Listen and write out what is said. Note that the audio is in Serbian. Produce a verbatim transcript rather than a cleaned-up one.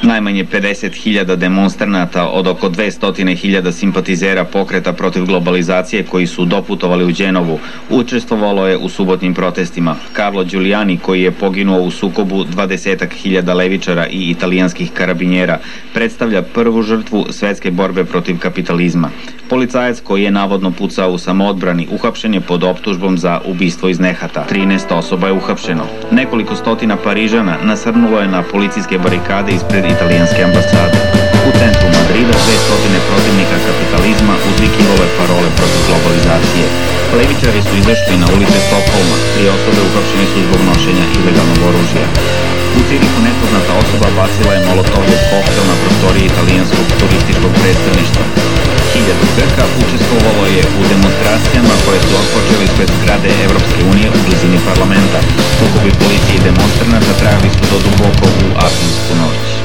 Najmanje pedeset hiljada demonstranata od oko dvesta hiljada simpatizera pokreta protiv globalizacije koji su doputovali u Đenovu učestvovalo je u subotnim protestima. Carlo Giuliani, koji je poginuo u sukobu dvadesetak hiljada levičara i italijanskih karabinjera, predstavlja prvu žrtvu svetske borbe protiv kapitalizma. Policajac koji je navodno pucao u samoodbrani uhapšen je pod optužbom za ubistvo iz nehata. trinaest osoba je uhapšeno. Nekoliko stotina Parižana nasrnulo je na policijske barikade ispred italijanske ambasade. U centru Madrida dve stotine protivnika kapitalizma uzvikivale parole protiv globalizacije. Levičari su izašli na ulice Stokholma, tri osobe uhapšeni su zbog nošenja ilegalnog oružja. U Cirihu nepoznata osoba bacila je molotovljev koktel na prostorije italijanskog turističkog predstavništva. Hiljadu Grka učestvovalo je u demonstracijama koje su otpočeli ispred zgrade Evropske unije u blizini parlamenta. Sukobi policije i demonstranata trajali su do duboko u apriljsku noć.